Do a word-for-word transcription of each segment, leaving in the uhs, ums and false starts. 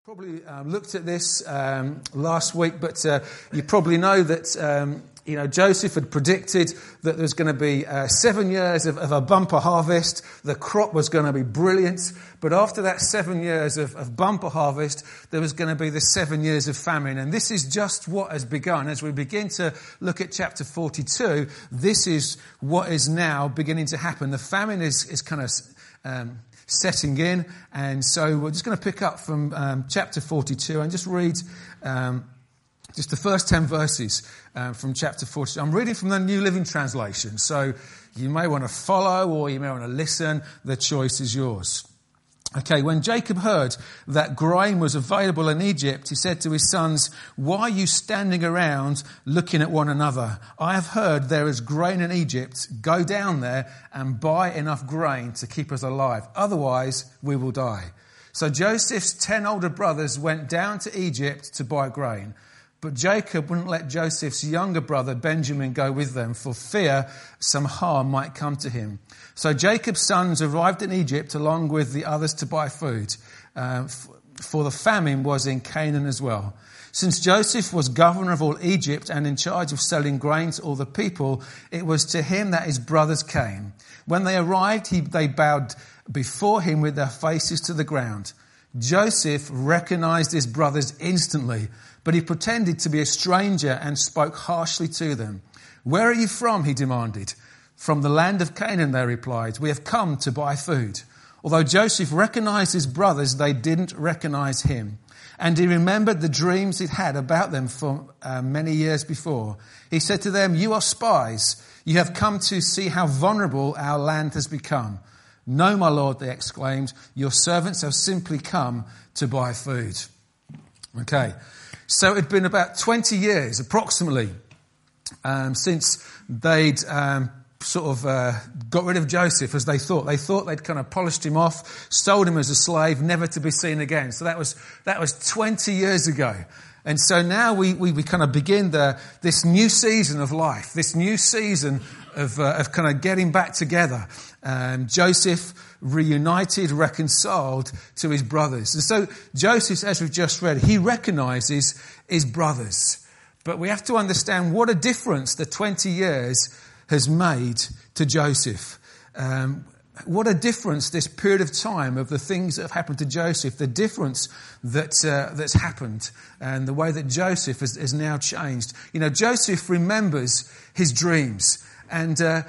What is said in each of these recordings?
Probably um, looked at this um, last week, but uh, you probably know that um, you know Joseph had predicted that there's going to be uh, seven years of, of a bumper harvest. The crop was going to be brilliant, but after that seven years of, of bumper harvest, there was going to be the seven years of famine. And this is just what has begun. As we begin to look at chapter forty-two, this is what is now beginning to happen. The famine is, is kind of Um, setting in, and so we're just going to pick up from um, chapter forty-two and just read um, just the first ten verses uh, from chapter forty-two. I'm reading from the New Living Translation, so you may want to follow or you may want to listen. The choice is yours. Okay, when Jacob heard that grain was available in Egypt, he said to his sons, "Why are you standing around looking at one another? I have heard there is grain in Egypt. Go down there and buy enough grain to keep us alive. Otherwise, we will die." So Joseph's ten older brothers went down to Egypt to buy grain. But Jacob wouldn't let Joseph's younger brother Benjamin go with them for fear some harm might come to him. So Jacob's sons arrived in Egypt along with the others to buy food, uh, for the famine was in Canaan as well. Since Joseph was governor of all Egypt and in charge of selling grain to all the people, it was to him that his brothers came. When they arrived, he, they bowed before him with their faces to the ground. Joseph recognized his brothers instantly, but he pretended to be a stranger and spoke harshly to them. "Where are you from?" he demanded. "From the land of Canaan," they replied. "We have come to buy food." Although Joseph recognized his brothers, they didn't recognize him. And he remembered the dreams he'd had about them for uh, many years before. He said to them, "You are spies. You have come to see how vulnerable our land has become." "No, my lord," they exclaimed. "Your servants have simply come to buy food." Okay, so it'd been about twenty years, approximately, um, since they'd um, sort of uh, got rid of Joseph, as they thought. They thought they'd kind of polished him off, sold him as a slave, never to be seen again. So that was that was twenty years ago. And so now we, we, we kind of begin the, this new season of life, this new season of, uh, of kind of getting back together. Um, Joseph reunited, reconciled to his brothers. And so Joseph, as we've just read, he recognizes his brothers. But we have to understand what a difference the twenty years has made to Joseph. Um, what a difference this period of time of the things that have happened to Joseph, the difference that uh, that's happened and the way that Joseph has, has now changed. You know, Joseph remembers his dreams and, uh,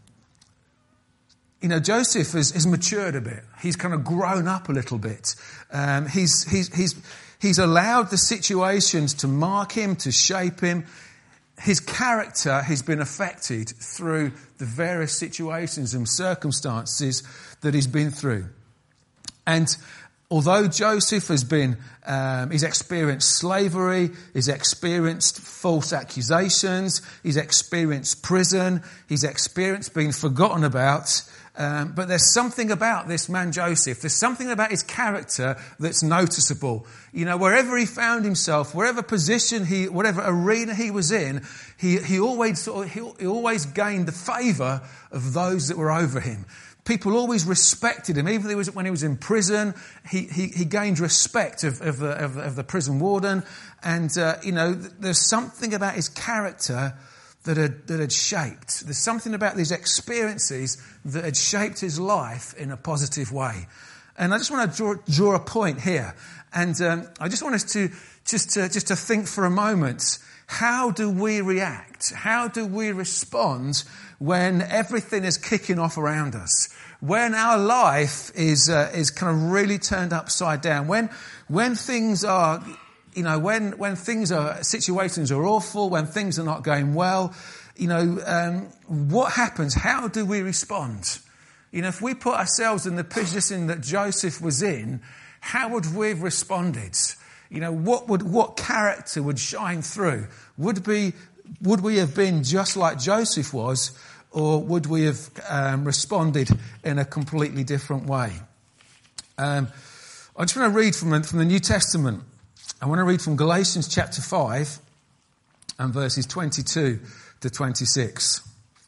you know, Joseph has, has matured a bit. He's kind of grown up a little bit. Um, he's, he's, he's, he's allowed the situations to mark him, to shape him. His character has been affected through the various situations and circumstances that he's been through. And although Joseph has been, um, he's experienced slavery, he's experienced false accusations, he's experienced prison, he's experienced being forgotten about, Um, but there's something about this man Joseph, there's something about his character that's noticeable. You know, wherever he found himself, wherever position he, whatever arena he was in, he, he always sort of, he, he always gained the favour of those that were over him. People always respected him. Even when he was in prison, he, he, he gained respect of, of, the, of, of the prison warden. And, uh, you know, there's something about his character that had, that had shaped. There's something about these experiences that had shaped his life in a positive way. And I just want to draw, draw a point here. And um, I just want us to just, to just to think for a moment, how do we react? How do we respond when everything is kicking off around us? When our life is uh, is kind of really turned upside down? When when things are... You know, when, when things are, situations are awful, when things are not going well, you know, um, what happens? How do we respond? You know, if we put ourselves in the position that Joseph was in, how would we have responded? You know, what would, what character would shine through? Would be, would we have been just like Joseph was, or would we have um, responded in a completely different way? Um, I just want to read from, from the New Testament. I want to read from Galatians chapter five and verses twenty-two to twenty-six.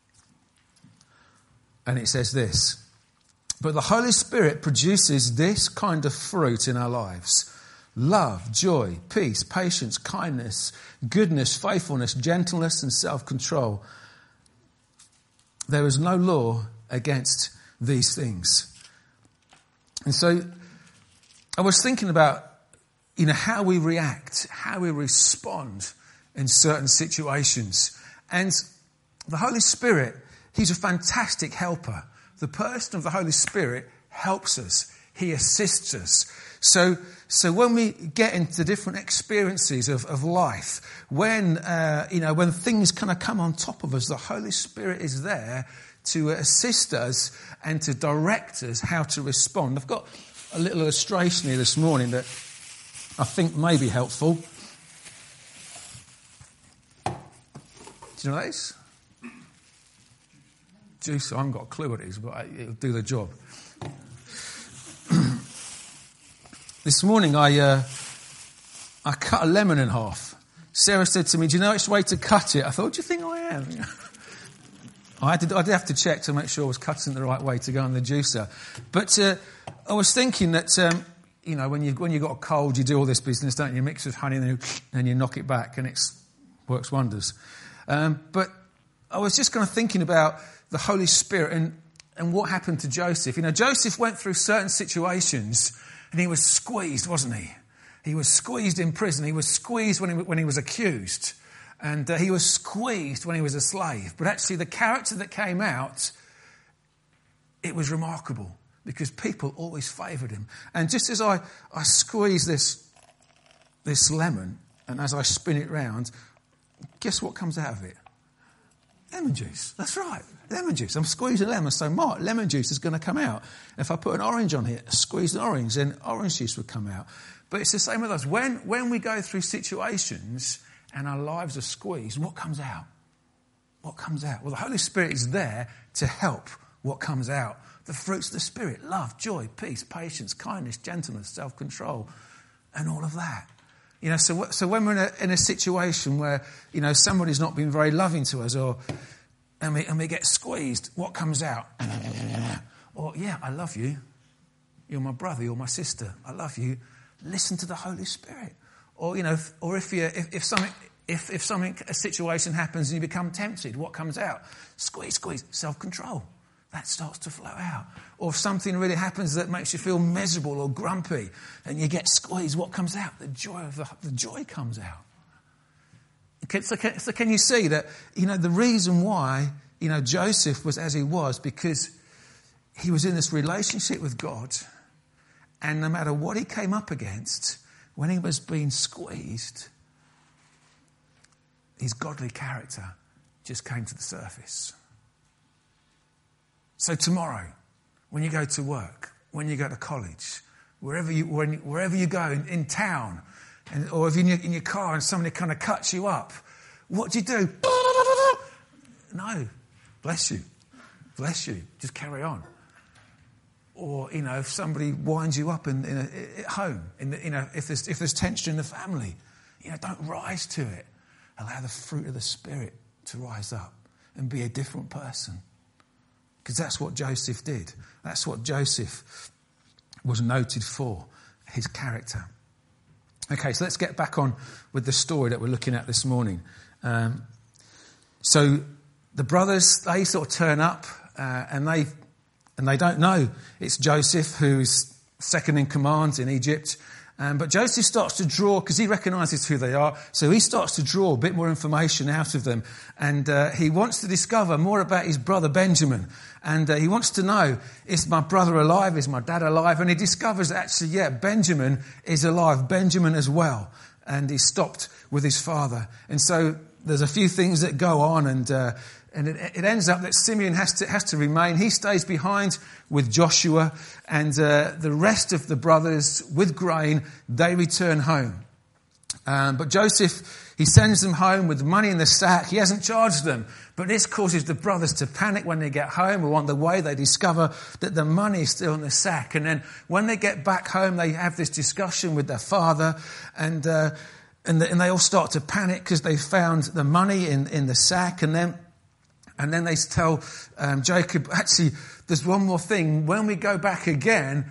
And it says this: "But the Holy Spirit produces this kind of fruit in our lives: love, joy, peace, patience, kindness, goodness, faithfulness, gentleness, and self-control. There is no law against these things. And so I was thinking about, you know, how we react, how we respond in certain situations. And the Holy Spirit, he's a fantastic helper. The person of the Holy Spirit helps us. He assists us. So, so when we get into different experiences of, of life, when, uh, you know, when things kind of come on top of us, the Holy Spirit is there to assist us and to direct us how to respond. I've got a little illustration here this morning that I think may be helpful. Do you know this? Juice, I haven't got a clue what it is, but it'll do the job. This morning I uh, I cut a lemon in half. Sarah said to me, do you know which way to cut it? I thought, what do you think I am? I, had to, I did have to check to make sure I was cutting it the right way to go in the juicer. But uh, I was thinking that, um, you know, when, you, when you've got a cold, you do all this business, don't you? You mix with honey and then you, and you knock it back and it works wonders. Um, but I was just kind of thinking about the Holy Spirit and, and what happened to Joseph. You know, Joseph went through certain situations and he was squeezed, wasn't he? He was squeezed in prison. He was squeezed when he, when he was accused. And uh, he was squeezed when he was a slave. But actually the character that came out, it was remarkable because people always favoured him. And just as I, I squeeze this, this lemon and as I spin it round, guess what comes out of it? Lemon juice. That's right. Lemon juice. I'm squeezing lemon. So, Mark, lemon juice is going to come out. If I put an orange on here, squeeze an orange, then orange juice would come out. But it's the same with us. When, when we go through situations and our lives are squeezed, what comes out? What comes out? Well, the Holy Spirit is there to help what comes out. The fruits of the Spirit, love, joy, peace, patience, kindness, gentleness, self-control, and all of that. You know, so so when we're in a, in a situation where, you know, somebody's not been very loving to us, or and we and we get squeezed, what comes out? Or yeah, I love you. You're my brother. You're my sister. I love you. Listen to the Holy Spirit. Or you know, if, or if you if, if something if if something a situation happens and you become tempted, what comes out? Squeeze, squeeze, self-control. That starts to flow out. Or if something really happens that makes you feel miserable or grumpy and you get squeezed, what comes out? The joy of the, the joy comes out. Okay, so, can, so can you see that, you know, the reason why, you know, Joseph was as he was, because he was in this relationship with God, and no matter what he came up against, when he was being squeezed, his godly character just came to the surface. So tomorrow, when you go to work, when you go to college, wherever you when, wherever you go in, in town, and, or if you're in your, in your car and somebody kind of cuts you up, what do you do? No, bless you, bless you. Just carry on. Or you know, if somebody winds you up in, in a, at home, in the, you know, if there's if there's tension in the family, you know, don't rise to it. Allow the fruit of the Spirit to rise up and be a different person. Because that's what Joseph did. That's what Joseph was noted for, his character. Okay, so let's get back on with the story that we're looking at this morning. Um, so the brothers, they sort of turn up uh, and they and they don't know it's Joseph who's second in command in Egypt. Um, but Joseph starts to draw, because he recognises who they are, so he starts to draw a bit more information out of them. And uh, he wants to discover more about his brother Benjamin. And uh, he wants to know, is my brother alive? Is my dad alive? And he discovers that actually, yeah, Benjamin is alive. Benjamin as well. And he stopped with his father. And so there's a few things that go on, and uh, and it, it ends up that Simeon has to has to remain. He stays behind with Joshua, and uh, the rest of the brothers with grain, they return home. Um, but Joseph, he sends them home with money in the sack. He hasn't charged them, but this causes the brothers to panic when they get home, or on the way they discover that the money is still in the sack. And then when they get back home, they have this discussion with their father, and uh, and, the, and they all start to panic because they found the money in, in the sack. And then and then they tell um, Jacob, actually, there's one more thing. When we go back again,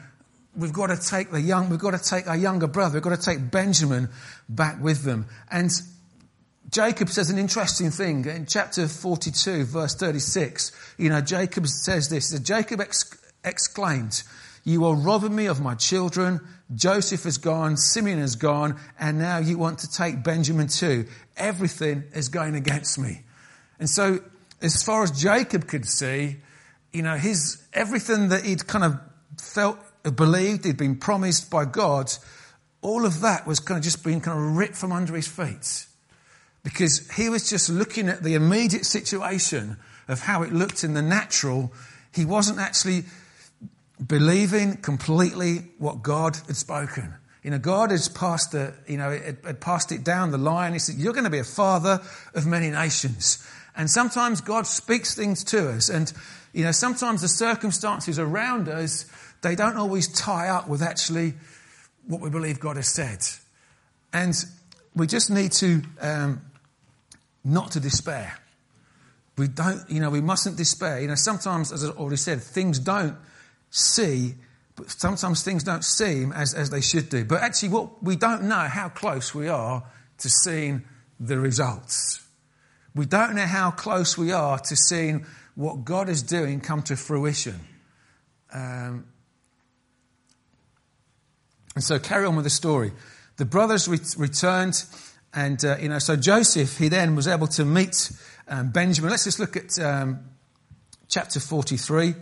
we've got to take the young, we've got to take our younger brother, we've got to take Benjamin back with them. And Jacob says an interesting thing in chapter forty-two, verse thirty-six. You know, Jacob says this, that Jacob ex- exclaimed, "You are robbing me of my children. Joseph has gone, Simeon has gone, and now you want to take Benjamin too. Everything is going against me." And so, as far as Jacob could see, you know, his everything that he'd kind of felt, believed, he'd been promised by God, all of that was kind of just being kind of ripped from under his feet. Because he was just looking at the immediate situation of how it looked in the natural. He wasn't actually believing completely what God had spoken. You know, God has passed the, you know, had, had passed it down the line. He said, "You're going to be a father of many nations." And sometimes God speaks things to us. And, you know, sometimes the circumstances around us, they don't always tie up with actually what we believe God has said. And we just need to, um, not to despair. We don't, you know, we mustn't despair. You know, sometimes, as I already said, things don't see, but sometimes things don't seem as, as they should do. But actually, what we don't know how close we are to seeing the results. We don't know how close we are to seeing what God is doing come to fruition. Um, and so carry on with the story. The brothers re- returned and, uh, you know, so Joseph, he then was able to meet um, Benjamin. Let's just look at um, chapter forty-three.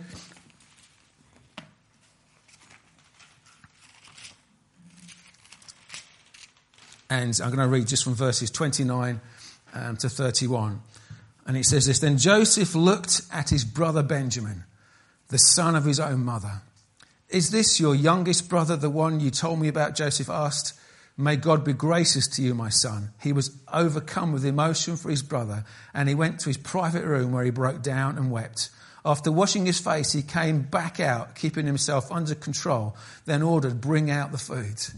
And I'm going to read just from verses twenty-nine um, to thirty-one. And it says this, "Then Joseph looked at his brother Benjamin, the son of his own mother. 'Is this your youngest brother, the one you told me about?' Joseph asked. 'May God be gracious to you, my son.' He was overcome with emotion for his brother, and he went to his private room where he broke down and wept. After washing his face, he came back out, keeping himself under control, then ordered, 'Bring out the food.'"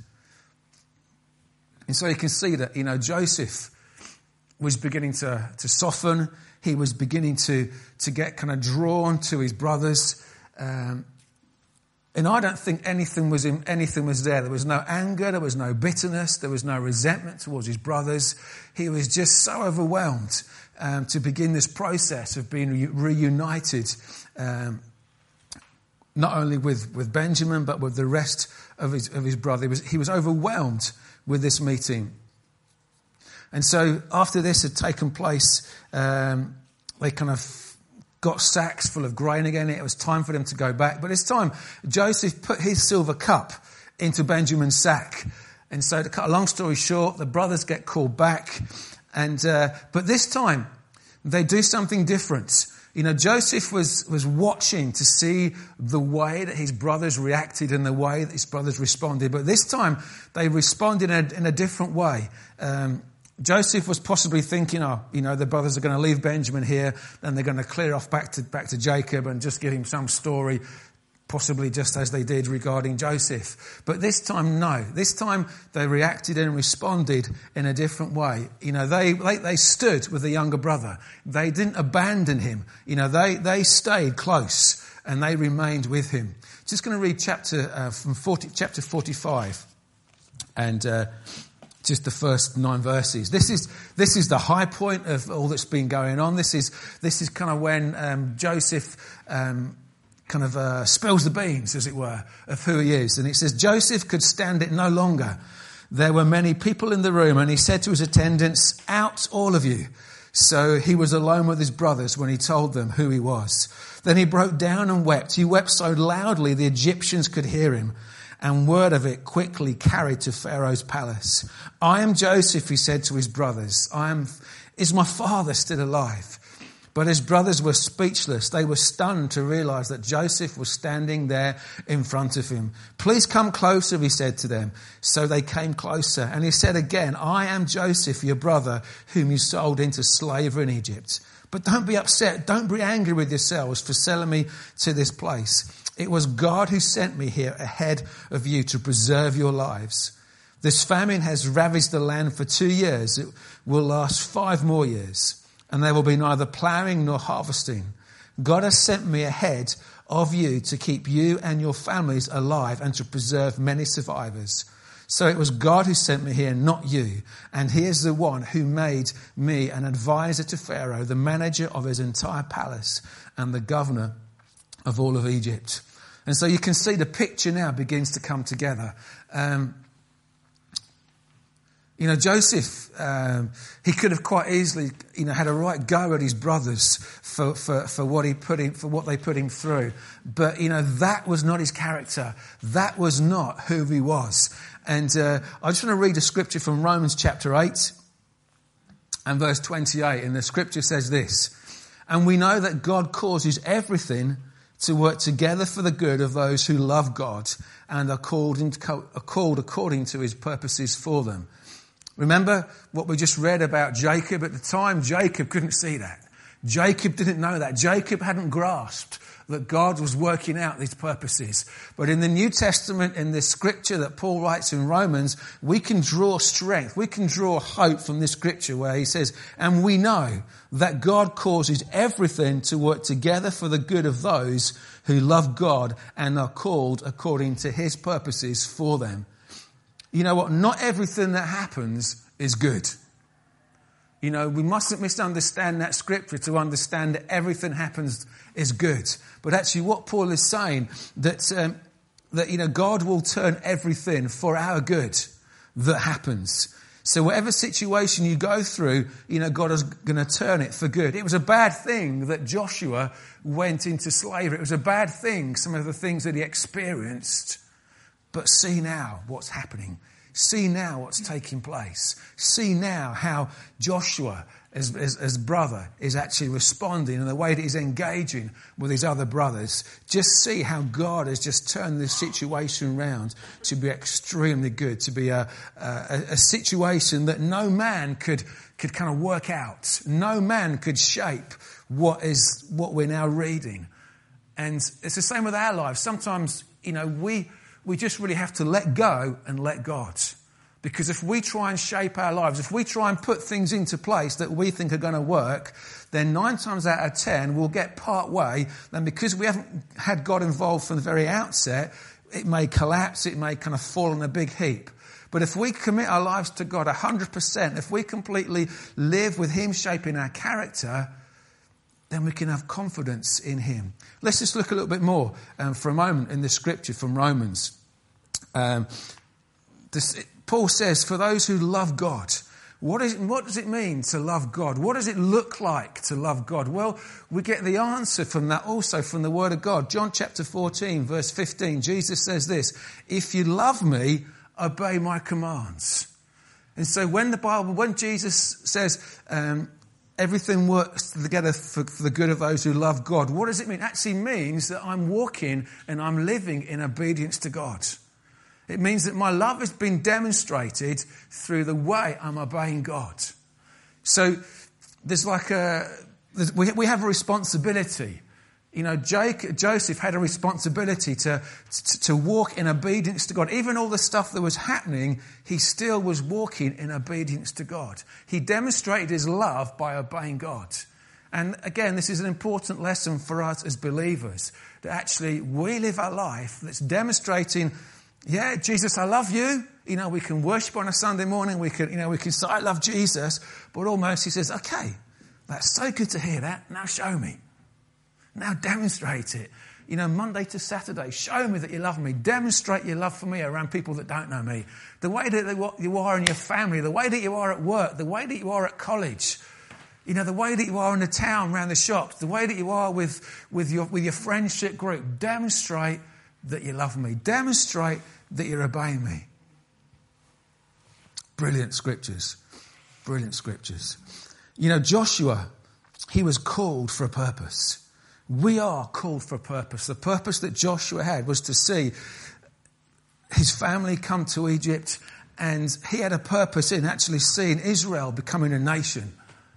And so you can see that, you know, Joseph was beginning to, to soften. He was beginning to, to get kind of drawn to his brothers. Um, and I don't think anything was in, anything was there. There was no anger. There was no bitterness. There was no resentment towards his brothers. He was just so overwhelmed um, to begin this process of being re- reunited, um, not only with, with Benjamin, but with the rest of his, of his brother. He was, he was overwhelmed with this meeting. And so after this had taken place, um, they kind of got sacks full of grain again. It was time for them to go back. But this time, Joseph put his silver cup into Benjamin's sack. And so to cut a long story short, the brothers get called back. And uh, but this time, they do something different. You know, Joseph was, was watching to see the way that his brothers reacted and the way that his brothers responded. But this time, they responded in a, in a different way. Um, Joseph was possibly thinking, oh, you know, the brothers are going to leave Benjamin here, then they're going to clear off back to back to Jacob and just give him some story, possibly just as they did regarding Joseph. But this time, no. This time, they reacted and responded in a different way. You know, they they, they stood with the younger brother. They didn't abandon him. You know, they, they stayed close and they remained with him. Just going to read chapter uh, from forty, chapter forty-five and uh, just the first nine verses. This is this is the high point of all that's been going on. This is this is kind of when um, Joseph um, kind of uh, spills the beans, as it were, of who he is. And it says, "Joseph could stand it no longer. There were many people in the room, and he said to his attendants, 'Out, all of you.' So he was alone with his brothers when he told them who he was. Then he broke down and wept. He wept so loudly the Egyptians could hear him. And word of it quickly carried to Pharaoh's palace. 'I am Joseph,' he said to his brothers. I am, is my father still alive?' But his brothers were speechless. They were stunned to realize that Joseph was standing there in front of him. 'Please come closer,' he said to them. So they came closer. And he said again, 'I am Joseph, your brother, whom you sold into slavery in Egypt. But don't be upset. Don't be angry with yourselves for selling me to this place. It was God who sent me here ahead of you to preserve your lives. This famine has ravaged the land for two years. It will last five more years, and there will be neither ploughing nor harvesting. God has sent me ahead of you to keep you and your families alive and to preserve many survivors. So it was God who sent me here, not you. And he is the one who made me an advisor to Pharaoh, the manager of his entire palace and the governor of all of Egypt. And so you can see the picture now begins to come together. Um, You know, Joseph, um, he could have quite easily, you know, had a right go at his brothers for, for, for what he put him, for what they put him through. But, you know, that was not his character. That was not who he was. And uh, I just want to read a scripture from Romans chapter eight and verse twenty-eight. And the scripture says this: "And we know that God causes everything to work together for the good of those who love God and are called, into, are called according to his purposes for them." Remember what we just read about Jacob at the time? Jacob couldn't see that. Jacob didn't know that. Jacob hadn't grasped that God was working out these purposes. But in the New Testament, in this scripture that Paul writes in Romans, we can draw strength. We can draw hope from this scripture where he says, "And we know that God causes everything to work together for the good of those who love God and are called according to his purposes for them." You know what? Not everything that happens is good. You know, we mustn't misunderstand that scripture to understand that everything happens is good. But actually what Paul is saying, that, um, that, you know, God will turn everything for our good that happens. So whatever situation you go through, you know, God is going to turn it for good. It was a bad thing that Joshua went into slavery. It was a bad thing, some of the things that he experienced. But see now what's happening. See now what's taking place. See now how Joshua, as, as, as brother, is actually responding and the way that he's engaging with his other brothers. Just see how God has just turned this situation around to be extremely good, to be a, a, a situation that no man could, could kind of work out. No man could shape what is what we're now reading. And it's the same with our lives. Sometimes, you know, we... We just really have to let go and let God. Because if we try and shape our lives, if we try and put things into place that we think are going to work, then nine times out of ten we'll get part way. Then because we haven't had God involved from the very outset, it may collapse, it may kind of fall in a big heap. But if we commit our lives to God one hundred percent, if we completely live with him shaping our character, then we can have confidence in him. Let's just look a little bit more um, for a moment in the scripture from Romans. Um, this, it, Paul says, for those who love God, what, is, what does it mean to love God? What does it look like to love God? Well, we get the answer from that also from the Word of God. John chapter fourteen, verse fifteen, Jesus says this: "If you love me, obey my commands." And so when the Bible, when Jesus says, um, everything works together for, for the good of those who love God, what does it mean? It actually means that I'm walking and I'm living in obedience to God. It means that my love has been demonstrated through the way I'm obeying God. So there's like a, there's, we, we have a responsibility. You know, Jake, Joseph had a responsibility to, to, to walk in obedience to God. Even all the stuff that was happening, he still was walking in obedience to God. He demonstrated his love by obeying God. And again, this is an important lesson for us as believers, that actually we live a life that's demonstrating, yeah, Jesus, I love you. You know, we can worship on a Sunday morning. We can, you know, we can say, I love Jesus. But almost he says, okay, that's so good to hear that. Now show me. Now demonstrate it. You know, Monday to Saturday, show me that you love me. Demonstrate your love for me around people that don't know me. The way that you are in your family, the way that you are at work, the way that you are at college. You know, the way that you are in the town, around the shops, the way that you are with, with, your, with your friendship group. Demonstrate that you love me. Demonstrate that you're obeying me. Brilliant scriptures. Brilliant scriptures. You know, Joshua, he was called for a purpose. We are called for a purpose. The purpose that Joshua had was to see his family come to Egypt, and he had a purpose in actually seeing Israel becoming a nation.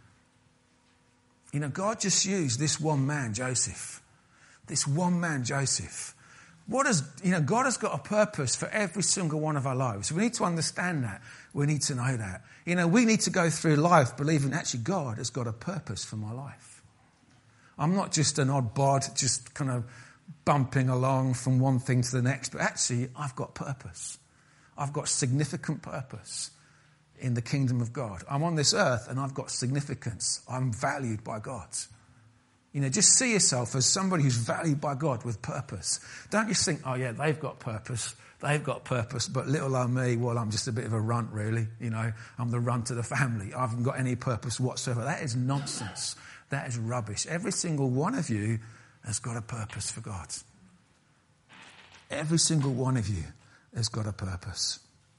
You know, God just used this one man, Joseph. This one man, Joseph. What is, you know, God has got a purpose for every single one of our lives. We need to understand that. We need to know that. You know, we need to go through life believing actually God has got a purpose for my life. I'm not just an odd bod, just kind of bumping along from one thing to the next, but actually I've got purpose. I've got significant purpose in the kingdom of God. I'm on this earth and I've got significance. I'm valued by God. You know, just see yourself as somebody who's valued by God with purpose. Don't just think, oh yeah, they've got purpose. They've got purpose, but little old me, well, I'm just a bit of a runt, really. You know, I'm the runt of the family. I haven't got any purpose whatsoever. That is nonsense. That is rubbish. Every single one of you has got a purpose for God. Every single one of you has got a purpose.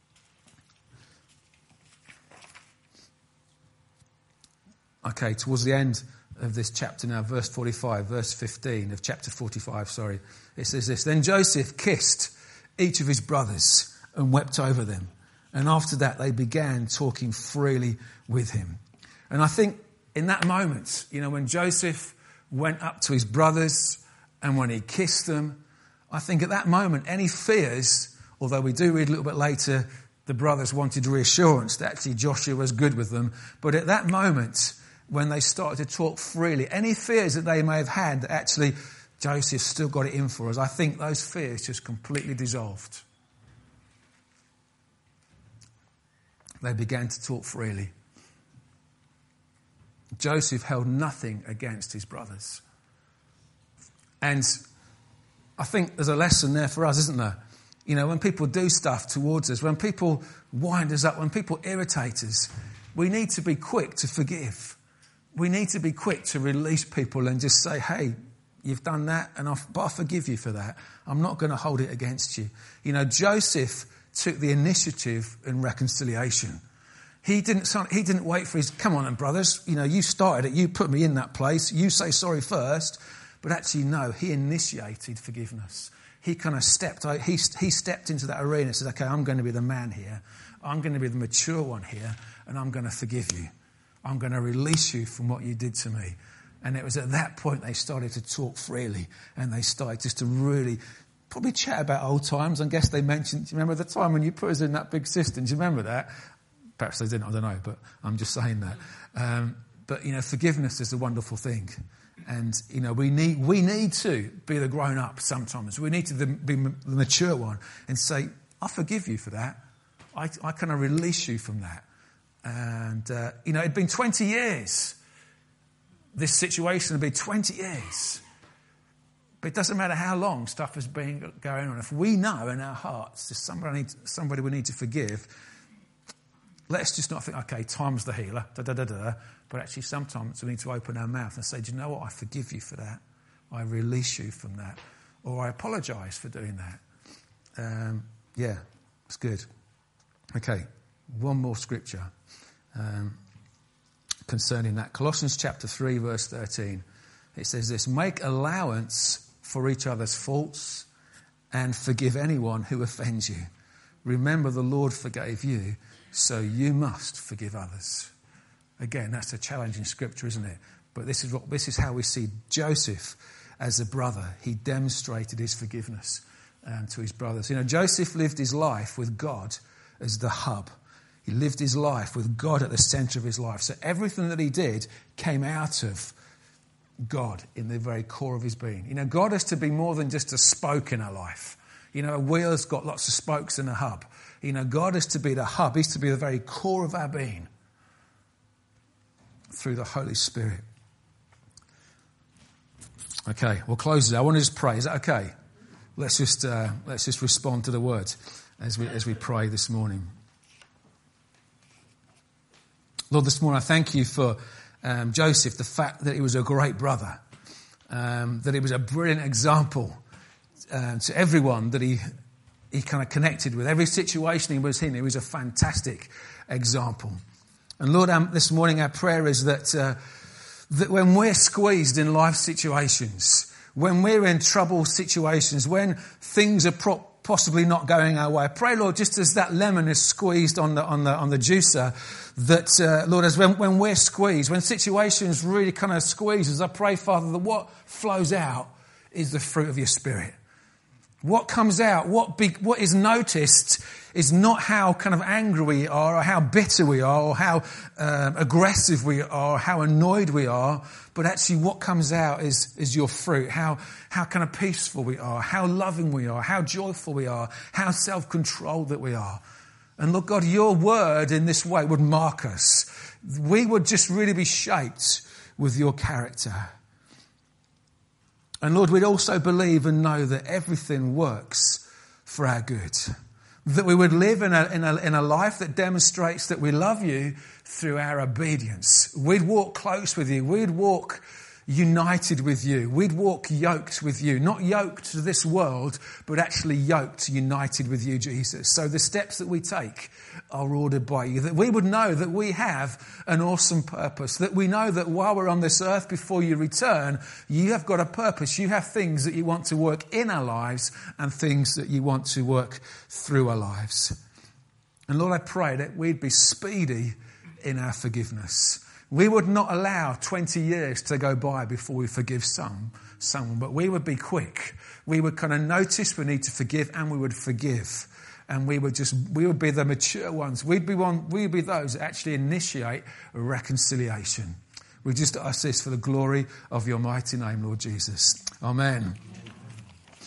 Okay, towards the end of this chapter now, verse forty-five, verse fifteen of chapter forty-five, sorry. It says this, then Joseph kissed each of his brothers and wept over them. And after that, they began talking freely with him. And I think in that moment, you know, when Joseph went up to his brothers and when he kissed them, I think at that moment, any fears, although we do read a little bit later, the brothers wanted reassurance that actually Joshua was good with them. But at that moment, when they started to talk freely, any fears that they may have had that actually Joseph still got it in for us, I think those fears just completely dissolved. They began to talk freely. Joseph held nothing against his brothers. And I think there's a lesson there for us, isn't there? You know, when people do stuff towards us, when people wind us up, when people irritate us, we need to be quick to forgive. We need to be quick to release people and just say, hey, you've done that, and I, but I forgive you for that. I'm not going to hold it against you. You know, Joseph took the initiative in reconciliation. He didn't, he didn't wait for his, come on, and brothers, you know, you started it, you put me in that place, you say sorry first. But actually, no, he initiated forgiveness. He kind of stepped out, he, he stepped into that arena and said, okay, I'm going to be the man here. I'm going to be the mature one here, and I'm going to forgive you. I'm going to release you from what you did to me. And it was at that point they started to talk freely, and they started just to really probably chat about old times. I guess they mentioned, do you remember the time when you put us in that big cistern? Do you remember that? Perhaps they didn't, I don't know, but I'm just saying that. Um, but, you know, forgiveness is a wonderful thing. And, you know, we need we need to be the grown-up sometimes. We need to be the mature one and say, I forgive you for that. I, I kind of release you from that. And, uh, you know, it'd been twenty years. This situation had been twenty years. But it doesn't matter how long stuff has been going on. If we know in our hearts there's somebody, somebody we need to forgive, let's just not think, okay, time's the healer, da da da da. But actually sometimes we need to open our mouth and say, do you know what? I forgive you for that. I release you from that. Or I apologise for doing that. Um, yeah, it's good. Okay, one more scripture um, concerning that. Colossians chapter three, verse thirteen. It says this, make allowance for each other's faults and forgive anyone who offends you. Remember the Lord forgave you, so you must forgive others. Again, that's a challenging scripture, isn't it? But this is what this is how we see Joseph as a brother. He demonstrated his forgiveness um, to his brothers. You know, Joseph lived his life with God as the hub. He lived his life with God at the centre of his life. So everything that he did came out of God in the very core of his being. You know, God has to be more than just a spoke in our life. You know, a wheel's got lots of spokes and a hub. You know, God is to be the hub. He's to be the very core of our being through the Holy Spirit. Okay, we'll close it. I want to just pray. Is that okay? Let's just uh, let's just respond to the word as we as we pray this morning. Lord, this morning I thank you for um, Joseph, the fact that he was a great brother, um, that he was a brilliant example uh, to everyone that he he kind of connected with. Every situation he was in, he was a fantastic example. And Lord, um, this morning our prayer is that uh, that when we're squeezed in life situations, when we're in trouble situations, when things are pro- possibly not going our way, I pray, Lord, just as that lemon is squeezed on the on the on the juicer, that uh, Lord, as when, when we're squeezed, when situations really kind of squeeze us, I pray, Father, that what flows out is the fruit of your Spirit. What comes out, what be, what is noticed is not how kind of angry we are or how bitter we are or how um, aggressive we are or how annoyed we are, but actually what comes out is, is your fruit, how, how kind of peaceful we are, how loving we are, how joyful we are, how self-controlled that we are. And Lord God, your word in this way would mark us. We would just really be shaped with your character. And Lord, we'd also believe and know that everything works for our good. That we would live in a, in a, in a life that demonstrates that we love you through our obedience. We'd walk close with you. We'd walk united with you. We'd walk yoked with you. Not yoked to this world, but actually yoked, united with you, Jesus. So the steps that we take are ordered by you. That we would know that we have an awesome purpose. That we know that while we're on this earth before you return, you have got a purpose. You have things that you want to work in our lives and things that you want to work through our lives. And Lord, I pray that we'd be speedy in our forgiveness. We would not allow twenty years to go by before we forgive some, someone, but we would be quick. We would kind of notice we need to forgive and we would forgive. And we would just, we would be the mature ones. We'd be one, we'd be those that actually initiate a reconciliation. We just ask this for the glory of your mighty name, Lord Jesus. Amen.